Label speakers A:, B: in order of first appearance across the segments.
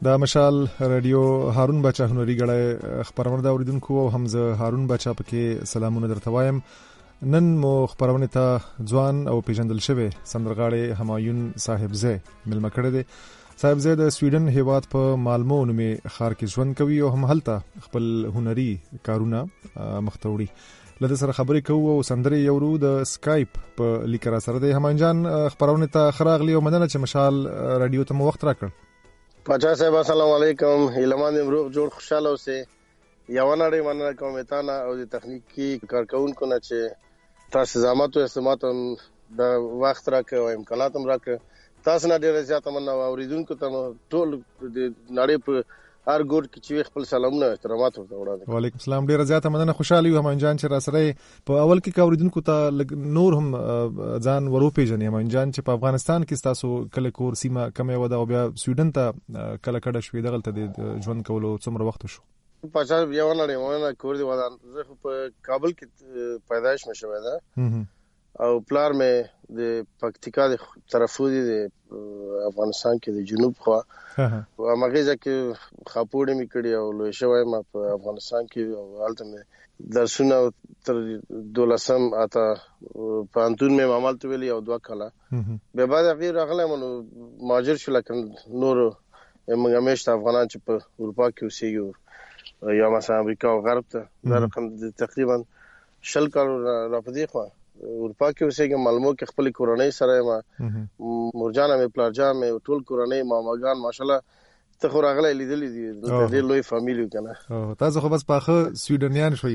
A: دا مشال رادیو هارون بچا هنري غړې خبرونه دا اوریدونکو او حمزه هارون بچا پکې سلامونه درته وایم. نن مو خبرونه ته ځوان او پیژندل شوی سندرغاړي همایون صاحبزی ملما کړی دی. صاحبزی د سویډن هیواد په مالمو نومې ښار کې ژوند کوي او هم هلته خپل هنري کارونه مختوړي. لته سره خبرې کوو او سندرې یورو د سکایپ په لیکرا سره دی. همایون جان خبرونه ته خراغلی او مننه چې مشال رادیو ته مو وخت راکړ.
B: پاچا صاحب السلام علیکم. هیلمان امروغ جوړ خوشاله اوسئ. یو نړۍ مننه کوم تانا او د تخنیکی کارکونکو نه چې تاسو زحمت او استمات د وخت راکړ او امکانات هم راکړ. تاسو نه ډیر زیات مننه اوریدونکو ته ټول د نړۍ په هر ګور کې چې خپل سلامونه احترامات ورته وړاندې.
A: وعلیکم السلام. ډیر زیات مننه. خوشاله یو همایون جان چې را سره په اول کې اوریدونکو ته نور هم ځان ورو پیژنې. همایون جان چې په افغانستان کې تاسو کله کور سیمه کمه ودا او بیا سویډن ته کله کډه شوې دغلته د ژوند کولو څومره وخت شو؟
B: پاچا یو نه کور دی ودان. زه په کابل کې پیدایش مې شوی دا او پلار مې د پکتیکا د طرفو دی د افغانستان کې د جنوب خوا او مغیزه کې خاپوړې مې کړې او لوی شوی ما په افغانستان کې او حالت مې درسونه تر 12 اته پانتون مې معاملات ویلي او 2 کاله به بعد غیر اغله منو ماجر شو لکه نور موږ همیشه افغانان چې په اروپا کې اوسېږو یا مثلا امریکا او غرب ته دا رقم تقریبا 10 کال را پدې خو اروپا کې اوسېږم. مالمو کې خپل کورنۍ سره ما مرجان مې پلارجان مې ټول کورنۍ ماماګان ماشاءالله ته خو راغلی لیدلې دي د ډېر لوی فامیلی کنه.
A: تاسو خو بس پاخه سویډنیان شوي.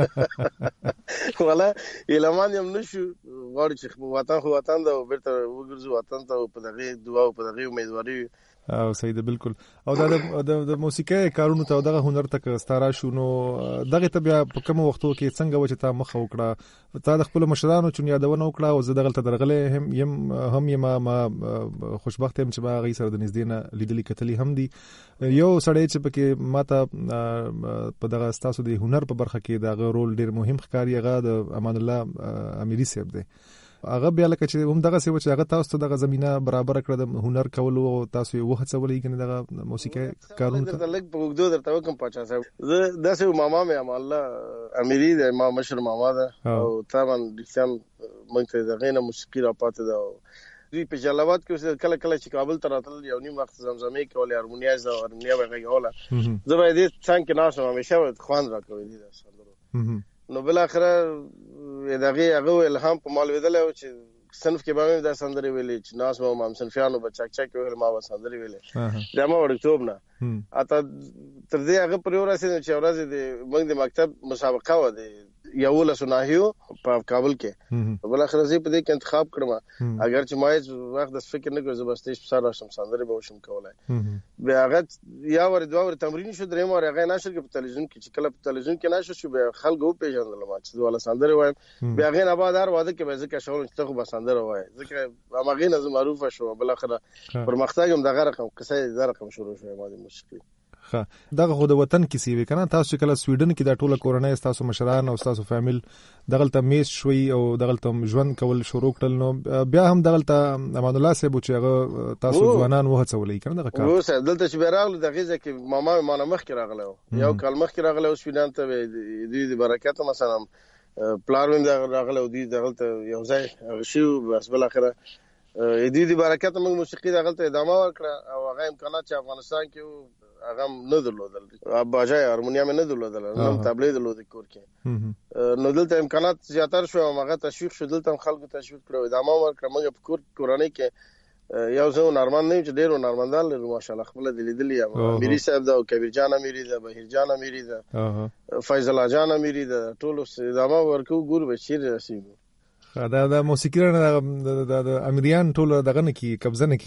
B: ولا ایلمان هم نشو غواړي چې وطن خو وطن دا بیرته وګرځو وطن ته په دغه دعا او په دغه امیدواري
A: او صحیح ده بالکل. او د موسیقۍ کارونو ته دغه هنر ته ستاره شو نو دغه ته بیا په کوم وختو کې څنګه و چې تا مخه وکړه تا د خپل مشرانو چون یادونه وکړه او زه دغه ته درغله هم ما خوشبخت هم چې ما غي سره د نږدې نه لیدلې کتلې هم دي. یو سړی چې پکې ماته په دغه ستاسو د هنر په برخه کې دغه رول ډیر مهم ښکاري هغه د امان الله امیری صاحب دی. هغه بیا لکه چې هم دغه څه و چې هغه تاسو ته دغه زمينه برابر کړه د هنر کولو او تاسو یې وهڅولې کنه دغه موسیقي کارونه
B: ته لګ په وګدو درته وکم پاچا صاحب. زه داسې ماما مې امان الله امیری د ما مشر ماما ده او طبعا دښتم مونږ ته دغه نه موسیقي را پاتې ده. دوی په جلالاباد کې کله کله چې کابل ته راتل یو نیم وخت زمزمې کولې هارمونیا وغږوله زه به دې څنګه ناشم همیشه خوان را کوي دي سندرو. نو بل اخره دغه هغه الهام په مال ودل او چې صنف کې باندې د سندري ویلې چې ناس مو مام صنفيانو بچاک چا کې ما و سندري ویلې دا ما ورکتوب نه اته تر دې هغه پر ورسې چې ورځ د موږ د مکتب مسابقه و د یو له سناهیو په کابل کې بل اخر زی په دې کې انتخاب کړم اگر چې ما وخت د فکر نه کوم زبستې سره سم سندري به وشم کولای بیا هغه یا ور دوه ور تمرین شو درې مور هغه نشر کې په تلویزیون کې چې کله په تلویزیون کې نشر شو به خلکو پیژندل ما چې ولا سندري وایم بیا هغه نه بعد هر واده کې به ځکه شول چې خو به سندري وای ځکه هغه نه معروف شو بل اخر پرمختګ هم دغه رقم قصه د رقم شروع شو ما د موسیقي
A: دغه خو د وطن کیسې وی کنه. تاسو کله سویډن کې د ټوله کورنۍ تاسو مشران او تاسو فامیل دغلته میس شوي او دغلته ژوند کول شروع کړل نو بیا هم دغلته امان الله صاحب چې هغه تاسو ځوانان وهڅولې کنه دغه کار
B: اوس دلته چې بیرغله دغه ځکه ماما مانه مخ کې راغله یو کال مخ کې راغله سویډن ته د برکت مثلا پلان وین راغله دی دغلته یو ځای شو بس بل اخره د برکت موږ موسیقي دغلته ادامه ورکړه او هغه امکانات چې افغانستان کې هغه نه درلودل باجای هارمونیا مې نه درلودل نو تبلیغ درلود کور کې نو دلته امکانات زیاتر شو هغه تشویق شو دلته خلکو تشویق کړو ادامه ورکړه موږ په کورنۍ کې یو ځو نارمن نه چې ډیرو نارمندان لري ماشاءالله خپل د لیدلې امیری صاحب دا او کبیر جان امیری دا بهیر جان امیری دا فیض الله جان امیری دا ټول ادامه ورکو ګور بشیر رسیدو
A: دا موسیقي نه د امیریان ټول دغه نه کی قبضه نه کی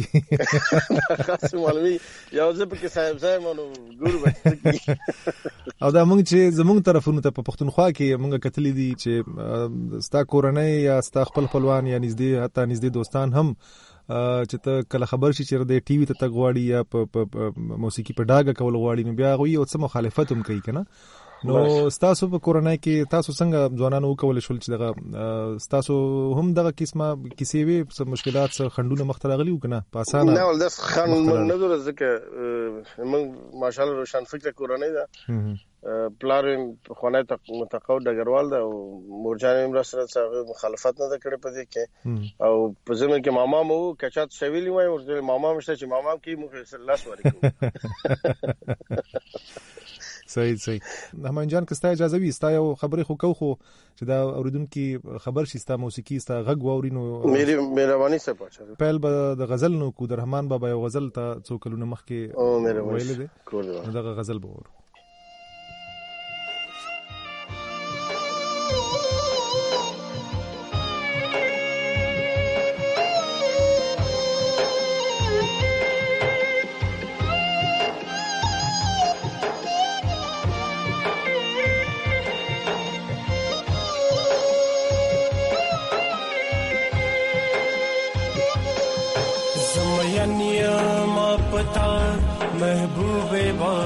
B: خاص معلومي یو ځب کې صاحب مونږ ګور وځي
A: او دا مونږ چې زمونږ طرفونو ته په پښتونخوا کې مونږ کتلې دي چې ستا کورنۍ یا ستا خپل خپلوان یا نږدې حتی نږدې دوستان هم چې ته کله خبر شي چې د ټي وي ته تغواړي یا په موسیقي په ډاګه کول غواړي نو بیا غوي او څه مخالفت هم کوي کنه نو تاسو په کورنۍ کې تاسو څنګه ځوانانو وکول شول چې دغه تاسو هم دغه قسمه کیسې وي مشکلات څخه خندونه مختلغلی وکنه په اسانه
B: نه ول د خان من نه در ځکه موږ ماشاءالله روشن فکر کورنۍ ده پلارم خونه متقاعد ډګروال ده او مورجان هم سره څنګه مخالفت نه کړې پدې کې او په زمين کې ماما مو کچات شویلی وای ورته ماما مشته چې ماما کې مخ الله سوالي
A: صحیح همان جان کستا اجازه وي ستا یو خبرې خو چې دا اوریدونکو خبر شي ستا موسیقي ستا غږ واورینو
B: مهرباني سره پاتې
A: پهل به د غزل نو کو درحمان بابا یو غزل ته څو کلونه مخکې ویل دي دغه غزل به ور
C: محبوبه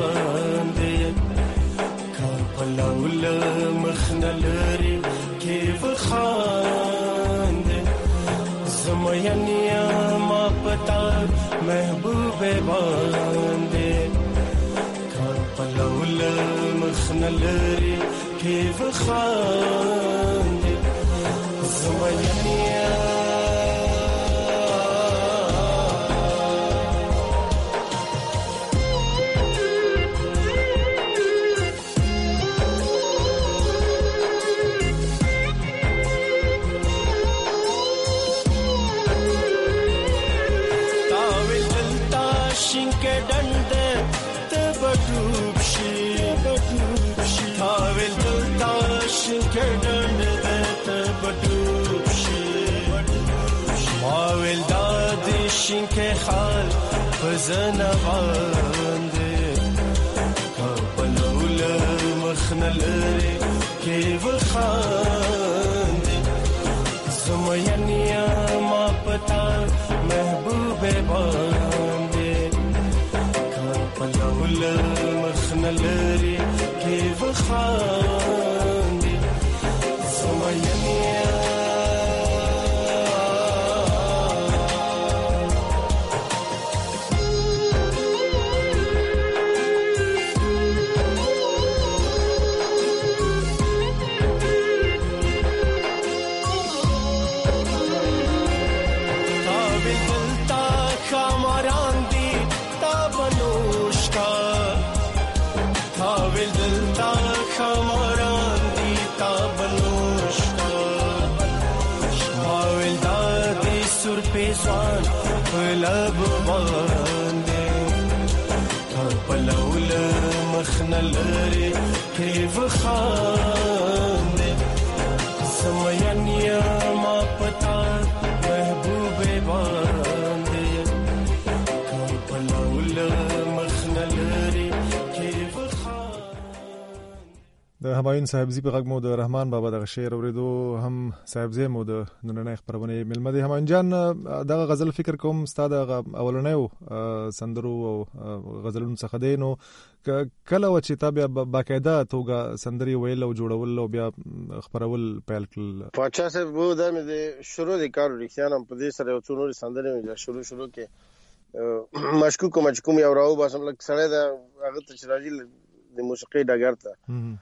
C: باندې کاپلول مخنلري کیف خاند زمینیا ما پتا محبوبه باندې کاپلول مخنلري کیف خاند زمینیا شینکه خال بزنه باندې کابلول مخنلري کې وخاند زمینیا ما پتا محبوبه باندې کابلول مخنلري کې وخاند زمینیا لب باندې پلول مخنلري کیف خاند سمینیا ما پتا محبوبه باندې پلول مخنلري کیف
A: د همایون صاحبزی په غږ مو د رحمان بابا د شعر اوریدو هم صاحبزی مو د نننۍ خبرونه ملمه دي همایون جان دغه غزل فکر کوم ستاده اولنیو سندرو او غزلونو څخه دی نو کله و چې تابع باقاعده توګه سندري ویل او جوړول او بیا خبرول پیل کړل
B: پاچا صاحب وو د شروع د کار ریښتیا په دې سره یو څو نور سندري شروع کې مشکوک یو راو باسم لک سره دا هغه ته راځي د موسیقي ډګر ته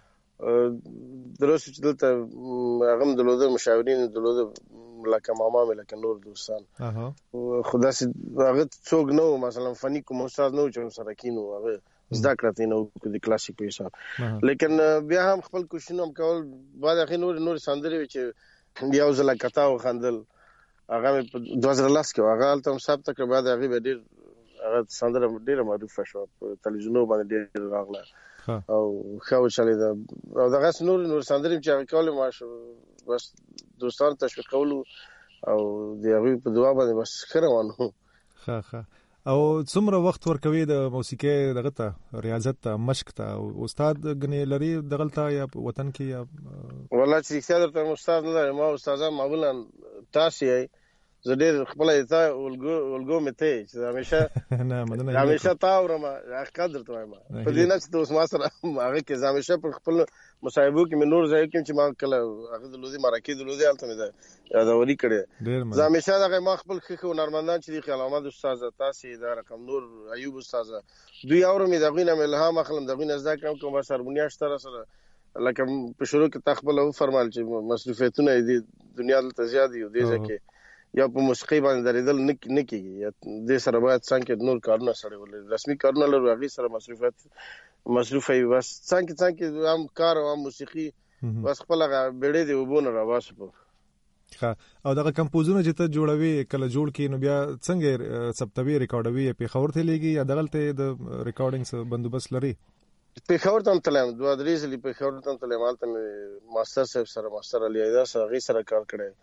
B: درست چې دلته هغه دلوده مشاورین دلوده لکه ماما مې لکه نور دوستان خدا سي هغه څوک نو مثلا فني کوم استاد نو چې سره کینو هغه زده کړته نو د کلاسیک په حساب لیکن بیا هم خپل کوششونه هم کول بعد اخر نور سندري چې یو ځل کتاو خندل هغه په 2010 کې هغه تم ثابت کړ بعد هغه به ډیر هغه سندره ډیره معروفه شو په تلویزیونو باندې ډیر راغله او خو چالي دا دغه نور سندري چې هغه کول ما شو بس دوستان تشویقول او دغه په دعا باندې بس خروانو
A: ښه او څومره وخت ورکوي د موسیقي دغه ته ریاضت ته مشق ته استاد غني لري دغلطه یا وطن کې یا
B: والله چې څه درته استاد نه ما استادان معمولا تاسو یې زه ډېر خپل ایته ولګو مته چې همیشه
A: نه مننه
B: همیشه تا اورم قدر ته ما په دې نه چې اوس ما سره هغه کې همیشه په خپل مصاحبو کې من نور ځای کې چې ما کله هغه د لودي مرکه د لودي الته مې ده یادوري کړې زه همیشه دغه ما خپل خخو نرمندان چې د علامات استاد تاسو د رقم نور ایوب استاد دوی اورم دغه نه الهام اخلم دغه نه ځکه کوم سرمنیا شته سره لکه په شروع کې تخبل او فرمایل چې مصرفیتونه د دنیا ته زیات دي د ځکه یا په موسیقي باندې درېدل نه کیږي د سره باید څنګه نور کارونه سره ولې رسمي کارونه لري هغه سره مصروف وي بس څنګه هم کار او موسیقي بس خپل بیړې دی وبونه راواسو
A: او دغه کمپوزونه چې ته جوړوي کله جوړ کې نو بیا څنګه ثبتوي ریکارډوي په خبر ته لګي یا دغلته د ریکارډینګ بندوبست لري
B: په خبر ته تلم دوه درې ځلې په خبر ته تلم مالته ماستر صاحب سره ماستر علي ایدا سره غي سره کار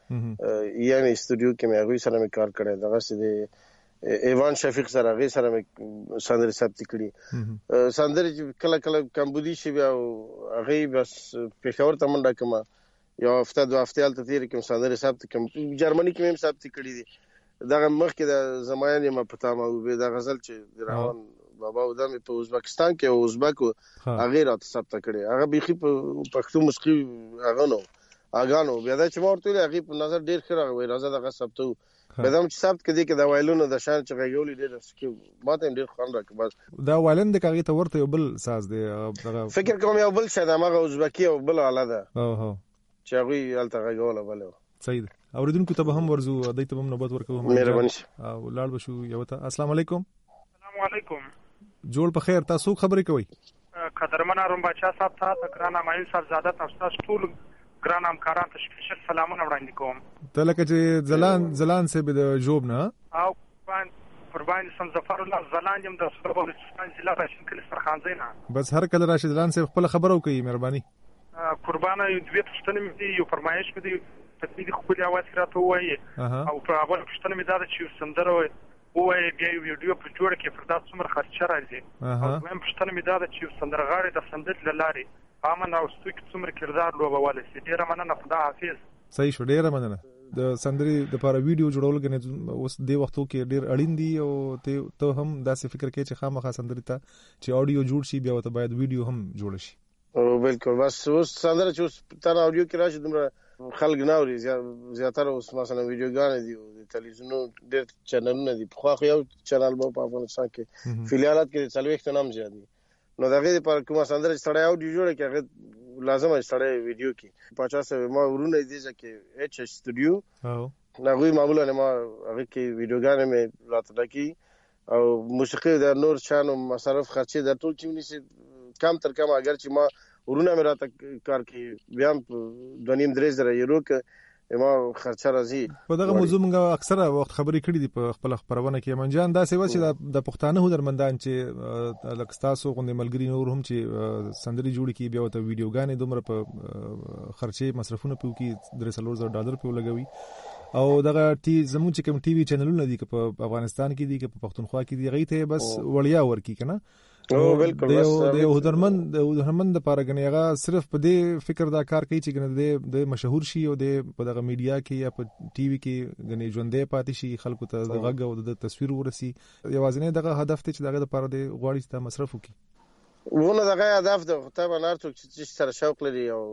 B: کړی یعنی استودیو کې مې غوي سره مې کار کړی دغه سده ایوان شفیق سره غي سره مې سندري ثبت کړی سندري کله کمبودي شي بیا غي بس په خبر ته منډه کما یو هفته دوه هفته الته تیر کوم سندري ثبت کوم جرمني کې مې ثبت کړی دي دغه مخکې د زمایان ما پتا ما به د غزل چې روان بابا ودم په ازبکستان کې او ازبکو هغه راته ثبت کړي هغه بيخي په پښتو موسیقي هغه نو اغانو بیا دا چې ورته هغه په نظر ډیر ښه راغی راځه دغه ثبتو بدم چې ثبت کړي کې دا وایلونو د شان چې غوړي ډیر سکه ماته ډیر خوان راک بس
A: دا وایلن د کاغی ته ورته یو بل ساز دی دغه
B: فکر کوم یو بل شه د هغه ازبکی او بل اله ده چې هغه الته غوړه بل
A: صحیح اوریدونکو ته هم ورزو دایته هم نوبت ورکوم
B: مهرباني
A: او لاړ بشو یو ته السلام علیکم
D: السلام علیکم
A: جوړ په خیر تاسو خبرې کوي
D: قدرمن اروم بچا صاحب ته ګران مایل صاحب زاده تاسو ټول ګران همکاران ته سپیشل سلامونه وړاندې کوم
A: ته لکه چې زلان سه به د جوب نه
D: او قربان سم ظفر الله زلان یم د سربستان ضلع راشد کلی سرخان زینا
A: بس هر کله راشد زلان سه خپل خبرو کوي مهرباني
D: قربانه دوی پښتنه مې یو فرمایش کړی په دې خپل اواز راته وایي او په هغه پښتنه مې دا چې سندره وای بیا یو ویډیو په جوړ کې پر تاسو څومره خرچه راځي او مې پښتنه مې دا چې سندرغاړي د سندت لاري امن او ستوک څومره کردار لوبواله سي ډیره مننه خدا حافظ
A: صحیح شو ډیره مننه د سندري د لپاره ویډیو جوړول غنې اوس د وختو کې ډیر اړین دي او ته هم داسې فکر کوي چې خامخا سندري ته چې اډیو جوړ شي بیا ته باید ویډیو هم جوړ شي
B: او بالکل بس اوس سندره چې تر اډیو کې راشي دومره خلک ناوري زیاتره اوس مثلا ویډیوګان دي د تلویزیونو ډېر چینلونه دي خو یو چینل په افغانستان کې فلیالات کې څلويخت نام زیات دي نو دغه لپاره کومه سندره سړی اډیو جوړه کې هغه لازم ہے سړی ویډیو کې 50 ما ورونه دي چې ایچ استودیو نغوی معمولا ما هغه کې ویډیوګان مې راته کی او موسیقي د نور شانو مصرف خرچه د ټول چې کم تر کم اگر چې ما ورونه مې راته کار کې بیا 2.5-3 یورو کې ما خرچه راځي
A: په دغه موضوع موږ اکثره وخت خبرې کړې دي په خپل خبرونه کې منجان دا سی چې د پښتانه هنرمندان چې لکستاسو غوندې ملګری نور هم چې سندري جوړ کی بیا ته ویډیوګانې دومره په خرچه مصرفونه پیو کې $3,000 په لګوي او دغه زموږ چې کوم ټي وي چینلونه دي په افغانستان کې دي په پښتونخوا کې دي غي ته بس وړیا ورکی کنه
B: او بالکل
A: د هنرمند لپاره غنی هغه صرف په دې فکر دا کار کوي چې غنی د مشهور شي او د په دغه میډیا کې یا په ټي وي کې غنی ژوندې پاتې شي خلکو ته د غږ او د تصویر ورسي یوازینی دغه هدف ته چې دغه لپاره د غواړي ته مصرف وکړي
B: ونه دغه هدف د طبعا هرڅوک چې سره شوق لري او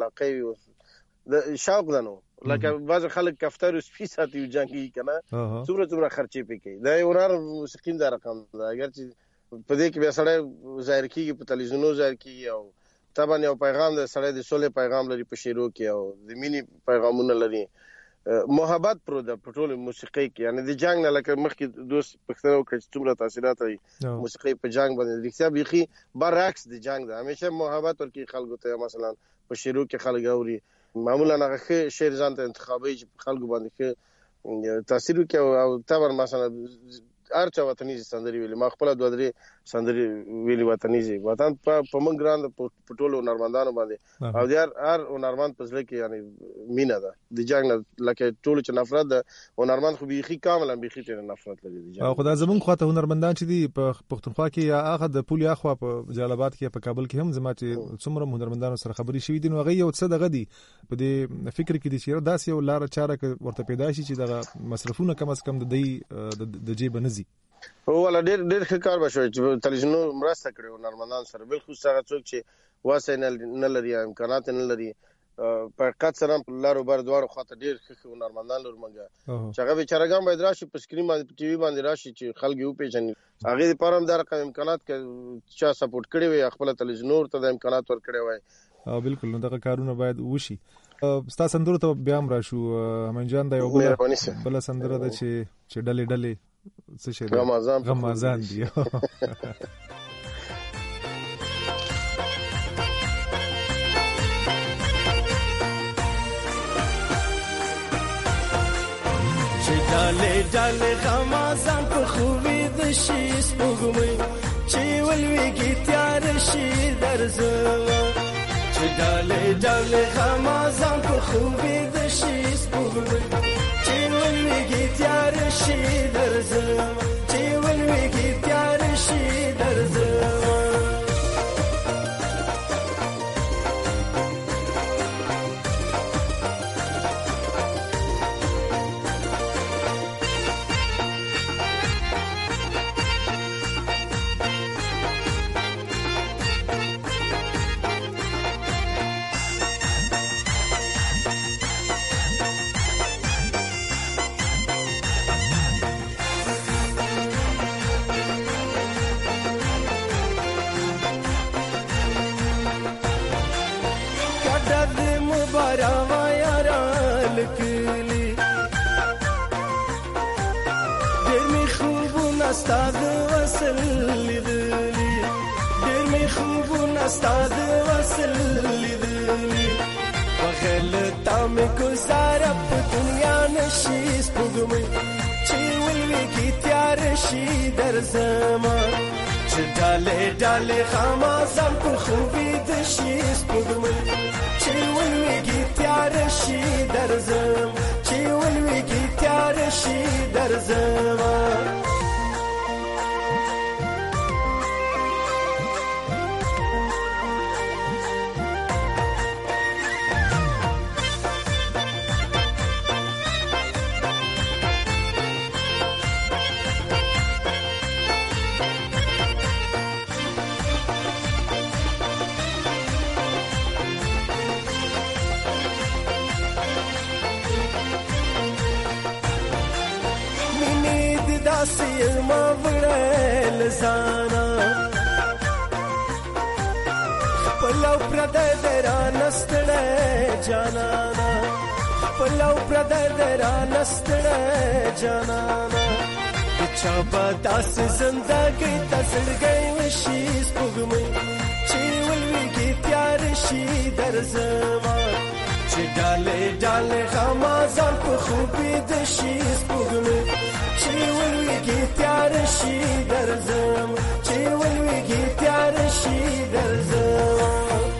B: علاقه د شوق دنو لکه بعض خلک کفتر او سپی ساتي جنگي کنه څومره خرچې پکې دا یو رار موسیقي دا رقم دا اگر چې په دې کې به سړی ظاهر کیږي په تلویزیونو ظاهر کیږي او طبعا یو پیغام د سړی د سولې پیغام لري په شیرو کې او د مینې پیغامونه لري محبت پر د پټول موسیقي کې یعنی د جنگ نه لکه مخکې دوست پښتنو کې څومره تاثیرات لري موسیقي په جنگ باندې رښتیا بيخي برعکس د جنگ ده همیشه محبت ورکی خلکو ته مثلا په شیرو کې خلک اوري معمولا هغه شعر ځان ته انتخابي خلکو باندې کې تاثیر کوي او طبعا مثلا ارچا وطني سندري ویلي ما خپل دوه درې سندري ویلي وطني زی وطن په موږ ګران پټولو نرمندانو باندې او د هر نرمند په ځل کې یعنی مینا ده د جنگ لکه ټول چې نفرت ده او نرمند خو بيخي کاملا بيخي ته نفرت لري د جنگ
A: او خدای زمون خو ته هنرمندان چې دی په پښتونخوا کې یا هغه د پولي اخوا په جلالاباد کې په کابل کې هم زما چې څومره هنرمندانو سره خبري شوې دي نو هغه یو څه دغه دي په دې فکر کې دي چې داسې یو لار چاره ورته پیدا شي چې دغه مصرفونه کم از کم د جیب نزي
B: او ولا ډېر ښه کار بشوي چې تلویزیون مرسته کړو نرمندان سره بل خو هغه څوک چې واسه نه لري امکانات نه لري په قد سره لارو بر دوړو خاطر ډېر ښه نرمندان لور منګه چې هغه بیچارهګان باید راشي په سکرین باندې په ټي وي باندې راشي چې خلک یو پیژني هغه لپاره هم دا رقم امکانات چې چا سپورټ کړی وي خپل تلویزیون ته د امکانات ور کړی وي
A: او بالکل نو دغه کارونه باید وشي ستا سندرو ته بیا هم راشو منجان دا یو بل سندره ده چې ډلې څه شي غمازان دی
C: ډلې غمازان په خوبي د شي سپوږمۍ چې ولويږي تیار شي درځه چې ډلې غمازان په خوبي د شي سپوږمۍ چې ولويږي تیار شي درځه چې ولويږي تیار شي درځه استاد وصل لیدلی ډېر می خوبونه استاد وصل لیدلی وخل تام گزاره په دنیا نشي سپوږمۍ چې ولويږي تیار شي درځما چې ډلې غمازان په خوبي د شي سپوږمۍ چې ولويږي تیار شي درځم چې ولويږي تیار شي درځما ما وړل زانا پلو پردې درانستړې جانانا پلو پردې درانستړې جانانا چا بداس زندګي تسړګي وشي سپوږمۍ چې ولويږي تیار شي درځما چې ډالې غمازان په خوبي د شي سپوږمۍ چې ولويږي تیار شي درځم چې ولويږي تیار شي درځم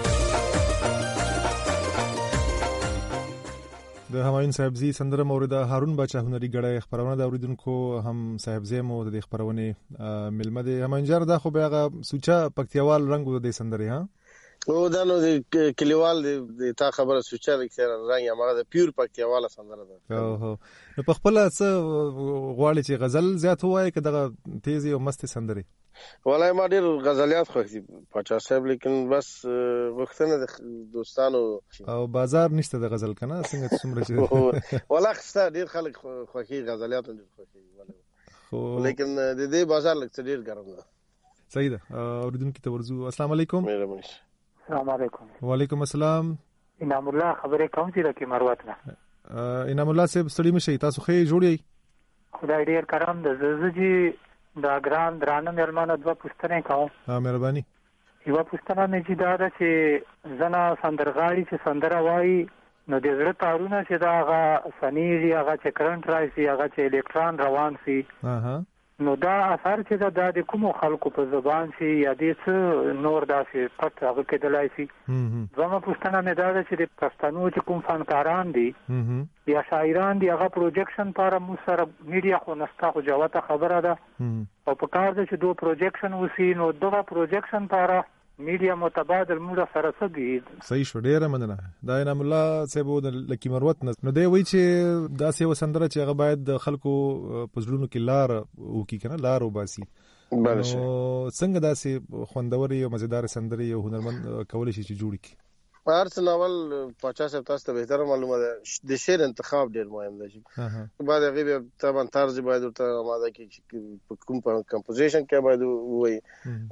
A: د همایون صاحبزي سندره مورد هارون بچا هنري غړې خبرونه د اوریدونکو هم صاحبزي مو د خبرونه ملمه د همایون جار دا خو بیا سوچا پکتیوال رنگ د سندره ها
B: او دا نو د کلیوال د تا خبره سوچا د کثیر رنگ هغه د پیور پکتیواله سندره ده
A: اوه نو په خپل څه غواړي چې غزل زیات وایي که دغه تیزی او مست سندره
B: ولای ما ډیر غزلیات خوښي پاچا صاحب لیکن بس وختونه د دوستانو
A: او بازار نشته د غزل کنه څنګه څومره چې
B: ولا خسته ډیر خلک خوښي غزلیات ډیر خوښي خو لیکن د دې بازار لکه ډیر ګرم ده
A: صحیح ده اوریدونکو ته ورزو السلام علیکم
E: السلام علیکم
A: وعلیکم السلام
E: انعام الله خبره کوم چې راکې مروت نه
A: انعام الله صاحب ستړي مشي تاسو خې جوړی
E: خدای ډیر کرم د زږی دا ګران درانه مېرمانه دوه پوښتنه کوم
A: مهرباني
E: یو پوښتنه مې چې دا ده چې زنا سندرغاړي چې سندره وایي نو د زړه تارونه چې دا هغه سنیږي هغه چې کرنټ راځي هغه چې الکترون روان سي نو دا اثر چې دا د کوم خلکو په زبان شي یا د نور داسې پټ هغه کېدلای شي. زما پوښتنه مې دا ده چې د پښتنو چې کوم فنکاران دي یا شاعران دي هغه پروجیکشن لپاره مو سره میډیا خو نستا خو جوته خبره ده او په کار ده چې دو پروجیکشن وسی نو دغه پروجیکشن لپاره میډیا متبادل موږ سره سګي.
A: صحیح شو ډیره مننه. دا انعام الله صاحب د لکی مروت نو دی وی چې دا سه وسندره چې هغه باید د خلکو په ژوندونو کې لار وکي کنه لار وباسي. نو څنګه دا سه خوندوري او مزیدار سندري او هنرمند کول شي چې جوړ کی.
B: هر څه ناول 50 تاسو ته به معلومه ده د شعر انتخاب ډیر مهم دی. بعد هغه طبعا طرز باید ورته ماده کې کوم کمپوزیشن کې باید وي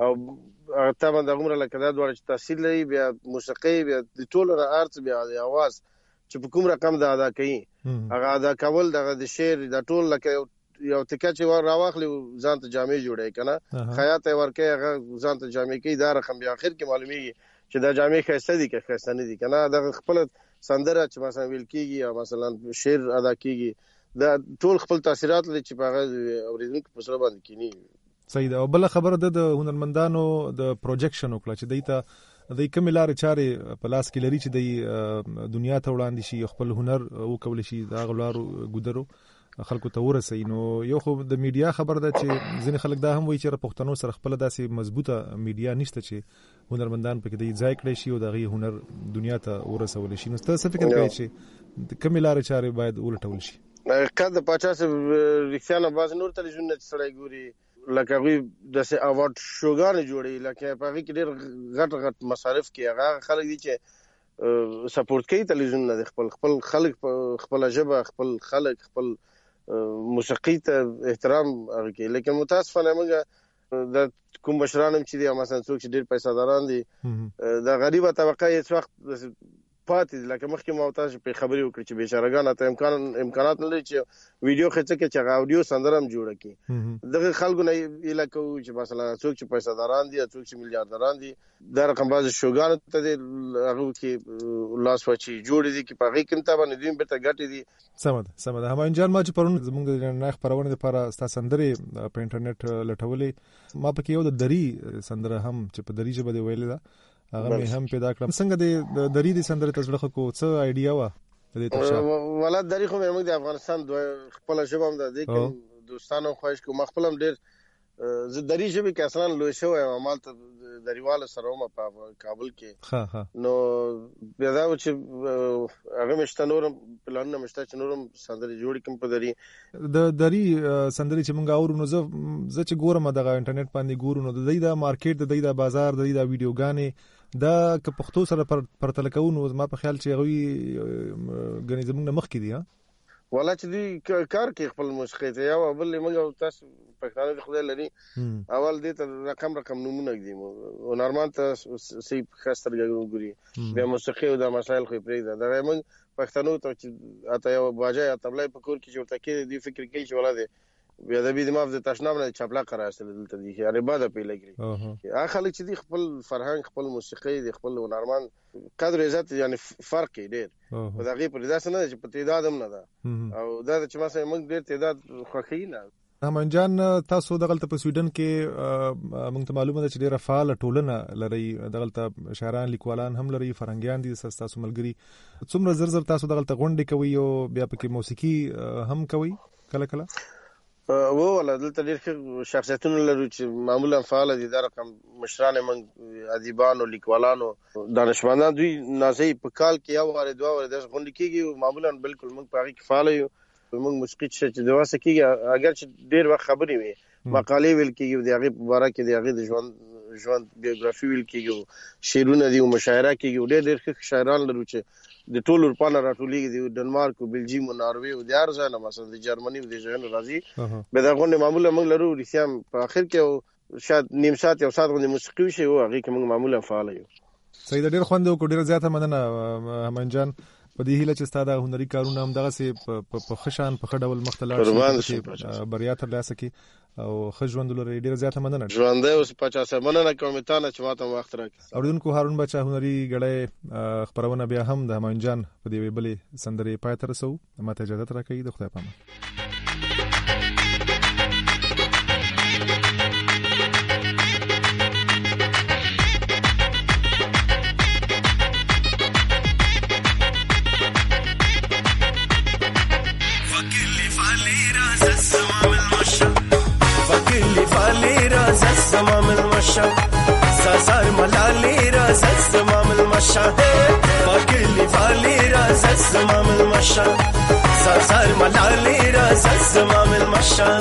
B: او طبعا د عمر لکه دا ډول چې تاثیر لري بیا موسیقي بیا د ټولو ارت بیا د आवाज چې په کوم رقم دا ادا کوي هغه ادا کول د شعر د ټول لکه یو تکه چې راوخلی ځان ته جامع جوړه کنه خیاط ورکه هغه ځان ته جامع کوي دا رقم بیا اخر کې معلومیږي چې دا جامع خسته دي که خسته نه دي کنه دا خپل سندره چې مثلا ویل کیږي یا مثلا شعر ادا کیږي دا ټول خپل تاثیرات لري چې هغه اوریدونکو په سره باندې کینی.
A: صحیح ده. او بل خبره ده د هنرمندانو د پروجیکشن وکړه چې دیته د کوم لارې چارې په لاس کې لري چې د دنیا ته وړاندې شي خپل هنر وکول شي دا غلارو ګدرو خلکو ته ورسي. نو یو خو د میډیا خبر ده چې ځینې خلک دا هم وایي چې پښتنو سره خپل داسې مضبوطه میډیا نشته چې هنرمندان پکې د ځای کړی شي او د غي هنر دنیا ته ورسول شي. نو تاسو فکر کوئ چې کوم لارې چارې باید ولټول شي؟
B: کله 50 ریښتیا باز نور تلویزیون نه سړی ګوري لکه وی د سه اوارد شوګان جوړي لکه په هغه کې ډېر غټ مصارف کې هغه خلک دي چې سپورټ کوي تلویزیون نه خپل خلک خپل ژبه خپل خلک خپل موسیقي ته احترام کوي. لیکن متاسفانه موږ د کوم بشرانم چې دي مثلا څوک چې ډېر پیسې داران دي د غریبه طبقه هیڅ وخت پاتې لکه مخکې مو تاسو په خبري وکړي چې بیچارهګان ته امکانات نه لري چې ویډیو خڅه کې چې اډیو سندرم جوړه کی دغه خلکو نه الکو چې مثلا څوک چې پیسې داران دي څوک چې میلیارډران دي دا رقم باز شوګان ته هغه کې لاس وچی جوړ دي چې په هغه کې ته باندې دوی بیرته ګټي دي.
A: سمه همایون جان ما چې پرون زموږ د نه خبرونه لپاره ستا سندري په انټرنیټ لټولې ما پکې یو د دری سندره هم چې په دری ژبه دی ویلې ده هغه مې هم پیدا کړم. څنګه د دری د سندره تزړه کو څه آیډیا و د دې ترشا
B: ولا دری خو موږ د افغانستان خپل ژبه هم ده کوم دوستانو خواهش کوم خپلم ډېر زه دری ژبه کې اصلا لوي شو عمل ته دریواله سره ما په کابل کې نو بیا دا چې هغه مشته نورم پلان نه مشته چې نورم سندري جوړ کوم په
A: د دری سندري چې موږ اورو نو زه چې ګورم دغه انټرنیټ باندې ګورو نو د دې د مارکیټ د دې د بازار د دې د ویډیوګانې دا که پښتو سره پرتل کوو ما په خیال چې غوي غني زموږ نه مخ کې دي
B: ولا چې دی کار کې خپل موسیقي ته یا بل موږ تاسو پښتانه د خدای لري اول دې ته رقم نمونه دي او نورمال ته سي خاصه ګوري د موسیقي او د مسایل خو پرې دا موږ پښتنو ته چې اته یو باجه یا تبلای په کور کې جوړ تکي دی فکر کوي چې ولا دي بیا د دې ماف د تشنام نه چپلا قراستل دلته دي یعنی بعد په لګري هغه خلک چې دی خپل فرهنګ خپل موسیقي دی خپل نورمال قدر عزت یعنی فرق دی ډېر او دا غي پر داسې نه چې په تعداد هم نه ده او دا چې مثلا موږ ډېر تعداد خوخی نه.
A: همایون جان تاسو دغلته په سویډن کې موږ ته معلومه ده چې ډېر فعال ټولنه لري دغلته شاعران لیکوالان هم لري فرهنګيان دي تاسو ملګری څومره زر تاسو دغلته غونډې کوي او بیا پکې موسیقي هم کوي کله کله
B: ولا دلته ډېر شخصیتونه لرو چې معمولا فعال دي دا رقم مشران موږ ادیبان او لیکوالانو دانشمندان دوی نازي په کال کې یو واره دوه واره د غونډې کېږي معمولا بالکل موږ په هغه کې فعال یو موږ موسیقي چې د واسه کېږي اگر چې ډېر وخت خبرې وي مقالې ویل کېږي د هغه په اړه کې د هغه د ژوند بیوګرافي ویل کېږي شعرونه دي او مشاعره کېږي ډېر شاعران لرو چې د ټولو اروپا راټولېږي د ډنمارک او بلجیم او ناروې او د ارزانه مثلا د جرمني او د ژوند راځي به دا غونډه معمولا موږ لرو ریسام په اخر کې شاید نیم ساعت یو ساعت غونډه موسیقي شي او هغه کې موږ معمولا فعال یو.
A: سید ډېر خوند او ډېر زیاته مننه همایون جان په دې هیله چې ستاسو هنري کارونه هم دغه سي په خشان په خډول مختلف شي بریا تر لاسه کی او خژوند لري ډېر زیاته مننه
B: ژوند اوس 50 مننه کوم ته نه چې ماته وخت راکړي.
A: اوریدونکو هارون بچا هنري غړې خبرونه بیا هم د همایون جان په دې بلې سندري پای تر سو ماته اجازه راکړي د خدای پامه.
C: مشا سازار ملالي رازا زمام المشا باكلي فالي رازا زمام المشا سازار ملالي رازا زمام المشا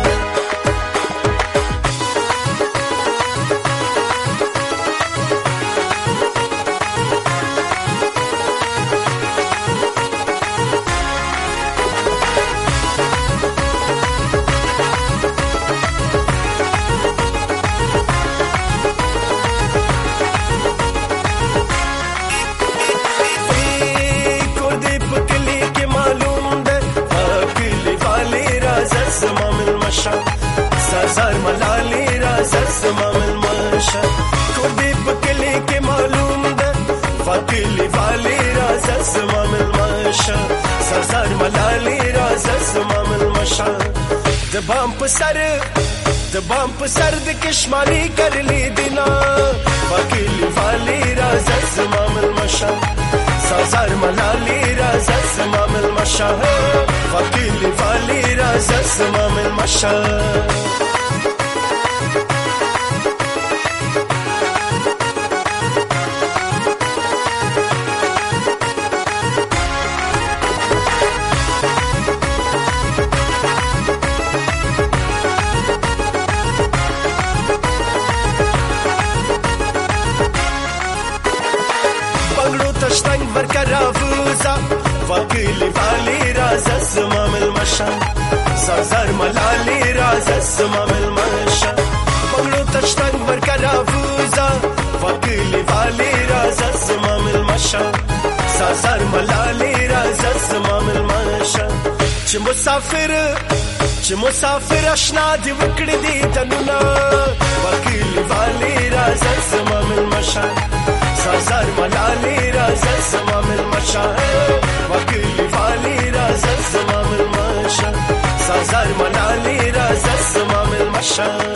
C: سازار ملالي رازا زمام المشا كردي بكلي كي معلوم ده فاكلي فالي رازا زمام المشا سازار ملالي رازا زمام المشا دبام پسر د کشمالي کرلی دینا فاکلی فالي رازا زمام المشا سازار ملالي رازا زمام المشا فاکلی فالي رازا زمام المشا تشتنگ برکرافوزا فاکلی فالي رازا زمام المشا سازار ملالي رازا زمام المشا بغلو تشتنگ برکرافوزا فاکلی فالي رازا زمام المشا سازار ملالي رازا زمام المشا چې مسافر اشنا دی وکړې دي تنونه فاکلی فالي رازا زمام المشا سازار ملالي رازا زمام المشا وكلي فالي رازا زمام المشا سازار ملالي رازا زمام المشا